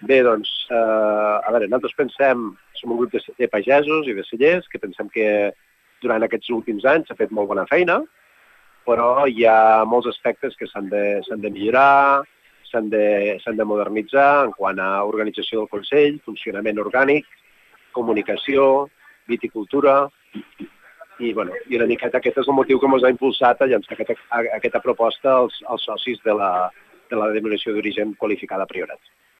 Bé, doncs, a veure, nosaltres pensem, som un grup de pagesos i de cellers que pensem que durant aquests últims anys s'ha fet molt bona feina, però hi ha molts aspectes que s'han de millorar, s'han de modernitzar en quant a organització del Consell, funcionament orgànic, comunicació, viticultura, i una miqueta aquest és el motiu que ens ha impulsat a llançar aquesta proposta als socis de la denominació d'origen qualificada Priorat.